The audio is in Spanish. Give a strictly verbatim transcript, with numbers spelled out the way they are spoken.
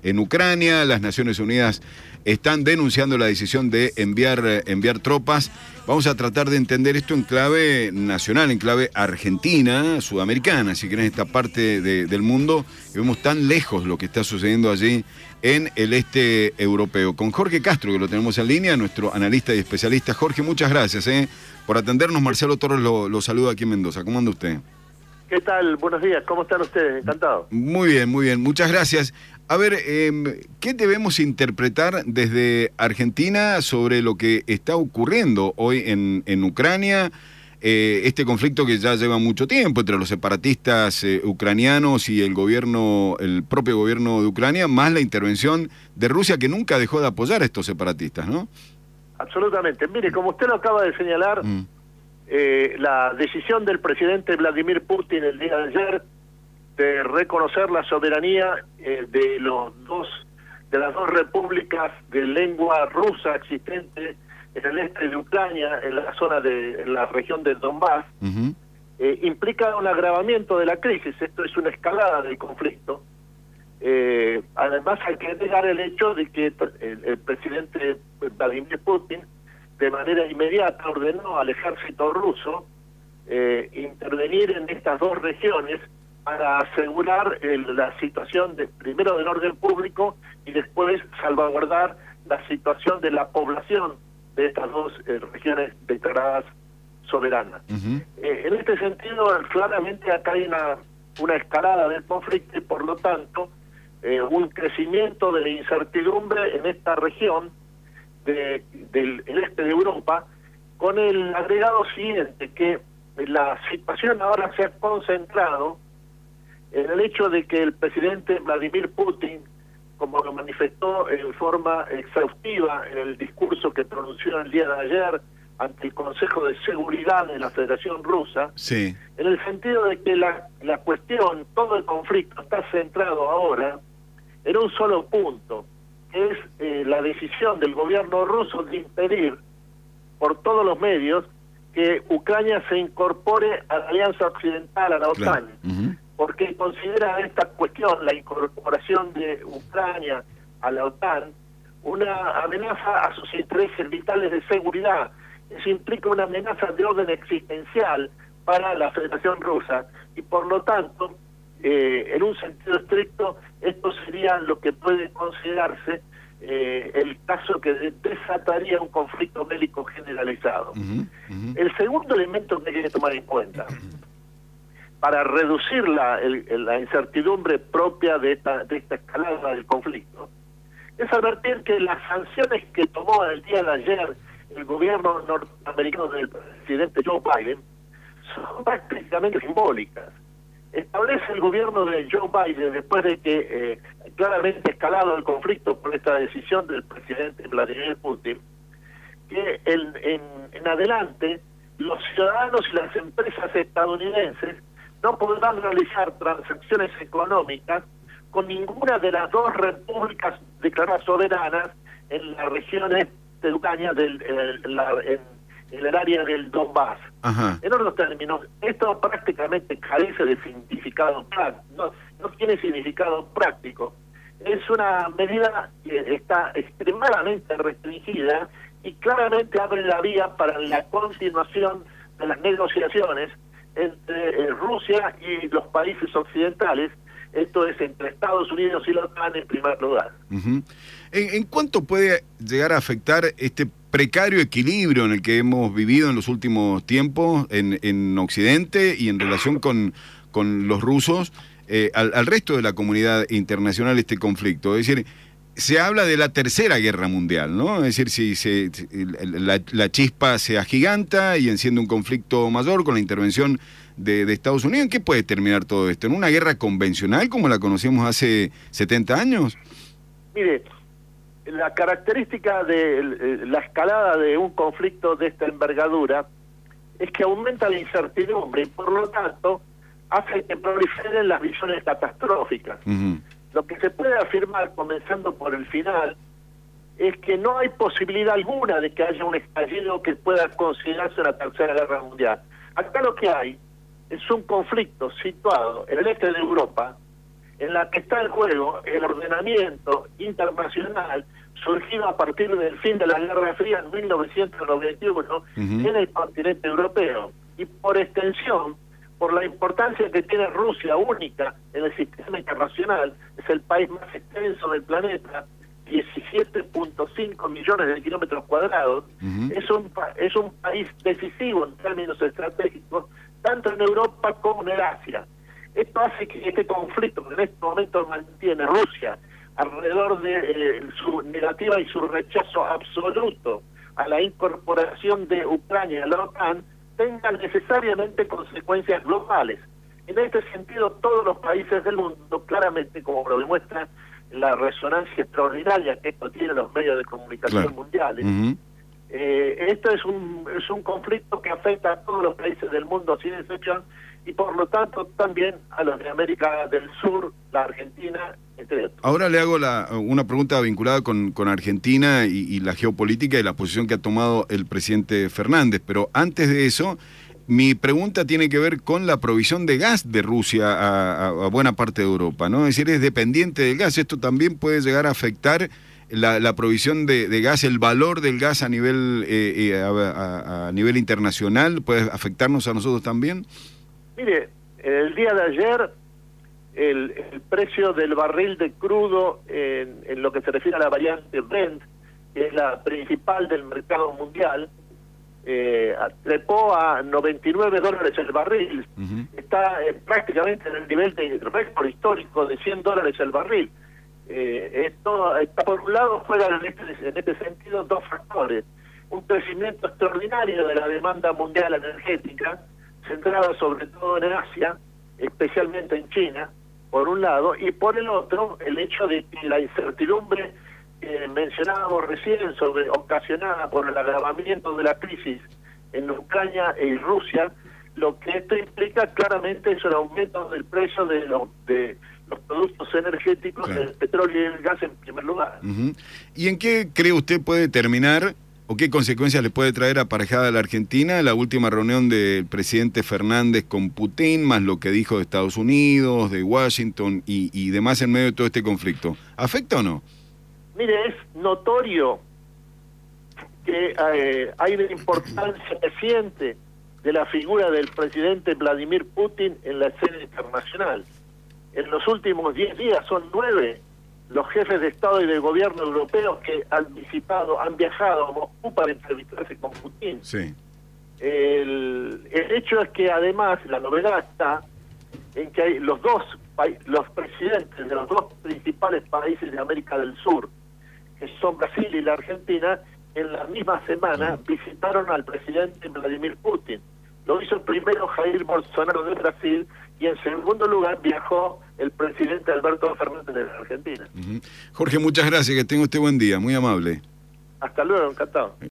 en Ucrania. Las Naciones Unidas están denunciando la decisión de enviar, enviar tropas. Vamos a tratar de entender esto en clave nacional, en clave argentina, sudamericana, si quieren, esta parte de, del mundo, que vemos tan lejos lo que está sucediendo allí en el este europeo. Con Jorge Castro, que lo tenemos en línea, nuestro analista y especialista. Jorge, muchas gracias eh, por atendernos. Marcelo Torres lo, lo saluda aquí en Mendoza. ¿Cómo anda usted? ¿Qué tal? Buenos días. ¿Cómo están ustedes? Encantado. Muy bien, muy bien. Muchas gracias. A ver, eh, ¿qué debemos interpretar desde Argentina sobre lo que está ocurriendo hoy en, en Ucrania? Eh, este conflicto que ya lleva mucho tiempo entre los separatistas eh, ucranianos y el gobierno, el propio gobierno de Ucrania, más la intervención de Rusia, que nunca dejó de apoyar a estos separatistas, ¿no? Absolutamente. Mire, como usted lo acaba de señalar, mm. eh, la decisión del presidente Vladimir Putin el día de ayer de reconocer la soberanía eh, de los dos de las dos repúblicas de lengua rusa existentes en el este de Ucrania, en la zona de en la región de Donbass, uh-huh. eh, implica un agravamiento de la crisis. Esto es una escalada del conflicto. Eh, además hay que negar el hecho de que el, el presidente Vladimir Putin de manera inmediata ordenó al ejército ruso eh, intervenir en estas dos regiones para asegurar el, la situación de primero del orden público y después salvaguardar la situación de la población de estas dos eh, regiones declaradas soberanas. Uh-huh. Eh, en este sentido, claramente acá hay una, una escalada del conflicto y por lo tanto eh, un crecimiento de la incertidumbre en esta región de, del el este de Europa, con el agregado siguiente, que la situación ahora se ha concentrado en el hecho de que el presidente Vladimir Putin, como lo manifestó en forma exhaustiva en el discurso que pronunció el día de ayer ante el Consejo de Seguridad de la Federación Rusa, sí. en el sentido de que la, la cuestión, todo el conflicto está centrado ahora en un solo punto, que es eh, la decisión del gobierno ruso de impedir por todos los medios que Ucrania se incorpore a la Alianza Occidental, a la OTAN. Claro. Uh-huh. Porque considera esta cuestión, la incorporación de Ucrania a la OTAN, una amenaza a sus intereses vitales de seguridad. Eso implica una amenaza de orden existencial para la Federación Rusa y por lo tanto, eh, en un sentido estricto, esto sería lo que puede considerarse eh, el caso que desataría un conflicto bélico generalizado. Uh-huh, uh-huh. El segundo elemento que hay que tomar en cuenta para reducir la, el, la incertidumbre propia de esta, de esta escalada del conflicto, es advertir que las sanciones que tomó el día de ayer el gobierno norteamericano del presidente Joe Biden son prácticamente simbólicas. Establece el gobierno de Joe Biden, después de que eh, claramente escalado el conflicto por esta decisión del presidente Vladimir Putin, que el, en, en adelante los ciudadanos y las empresas estadounidenses no podrán realizar transacciones económicas con ninguna de las dos repúblicas declaradas soberanas en las regiones de Ucrania, del, en, la, en, en el área del Donbass. Ajá. En otros términos, esto prácticamente carece de significado práctico, no, no tiene significado práctico. Es una medida que está extremadamente restringida y claramente abre la vía para la continuación de las negociaciones entre eh, Rusia y los países occidentales, esto es entre Estados Unidos y la OTAN en primer lugar. Uh-huh. ¿En, ¿En cuánto puede llegar a afectar este precario equilibrio en el que hemos vivido en los últimos tiempos en, en Occidente y en relación con, con los rusos eh, al, al resto de la comunidad internacional este conflicto? Es decir, se habla de la tercera guerra mundial, ¿no? Es decir, si, si, si la, la chispa se agiganta y enciende un conflicto mayor con la intervención de, de Estados Unidos, ¿en qué puede terminar todo esto? ¿En una guerra convencional como la conocíamos hace setenta años? Mire, la característica de la escalada de un conflicto de esta envergadura es que aumenta la incertidumbre y por lo tanto hace que proliferen las visiones catastróficas. Uh-huh. Lo que se puede afirmar, comenzando por el final, es que no hay posibilidad alguna de que haya un estallido que pueda considerarse una tercera guerra mundial. Acá lo que hay es un conflicto situado en el este de Europa, en la que está en juego el ordenamiento internacional surgido a partir del fin de la Guerra Fría en mil novecientos noventa y uno uh-huh. en el continente europeo, y por extensión, por la importancia que tiene Rusia, única en el sistema internacional, es el país más extenso del planeta, diecisiete punto cinco millones de kilómetros cuadrados, uh-huh. es un es un país decisivo en términos estratégicos, tanto en Europa como en el Asia. Esto hace que este conflicto que en este momento mantiene Rusia alrededor de eh, su negativa y su rechazo absoluto a la incorporación de Ucrania a la OTAN tenga necesariamente consecuencias globales. En este sentido, todos los países del mundo, claramente, como lo demuestra la resonancia extraordinaria que esto tiene en los medios de comunicación claro. mundiales, uh-huh. eh, esto es un, es un conflicto que afecta a todos los países del mundo sin excepción, y por lo tanto también a los de América del Sur, la Argentina, entre otros. Ahora le hago la, una pregunta vinculada con, con Argentina y, y la geopolítica y la posición que ha tomado el presidente Fernández, pero antes de eso, mi pregunta tiene que ver con la provisión de gas de Rusia a, a, a buena parte de Europa, ¿no? Es decir, es dependiente del gas. Esto también puede llegar a afectar la, la provisión de, de gas, el valor del gas a nivel eh, eh, a, a, a nivel internacional, ¿puede afectarnos a nosotros también? Mire, el día de ayer el, el precio del barril de crudo en, en lo que se refiere a la variante Brent, que es la principal del mercado mundial, eh, trepó a noventa y nueve dólares el barril. Uh-huh. Está eh, prácticamente en el nivel de récord histórico de cien dólares el barril. Eh, esto está, por un lado, juegan en este, en este sentido dos factores: un crecimiento extraordinario de la demanda mundial energética, centrada sobre todo en Asia, especialmente en China, por un lado, y por el otro, el hecho de que la incertidumbre que mencionábamos recién, sobre ocasionada por el agravamiento de la crisis en Ucrania y Rusia, lo que esto implica claramente es un aumento del precio de los, de los productos energéticos, claro. el petróleo y el gas en primer lugar. Uh-huh. ¿Y en qué cree usted puede terminar o qué consecuencias le puede traer aparejada a la Argentina la última reunión del presidente Fernández con Putin, más lo que dijo de Estados Unidos, de Washington y, y demás en medio de todo este conflicto? ¿Afecta o no? Mire, es notorio que eh, hay una importancia creciente de la figura del presidente Vladimir Putin en la escena internacional. En los últimos diez días son nueve los jefes de Estado y de gobierno europeos que han visitado, han viajado a Moscú para entrevistarse con Putin. Sí. El, el hecho es que además la novedad está en que hay los dos los presidentes de los dos principales países de América del Sur, que son Brasil y la Argentina, en la misma semana visitaron al presidente Vladimir Putin. Lo hizo primero Jair Bolsonaro de Brasil y en segundo lugar viajó el presidente Alberto Fernández de la Argentina. Uh-huh. Jorge, muchas gracias, que tenga usted buen día, muy amable. Hasta luego, encantado.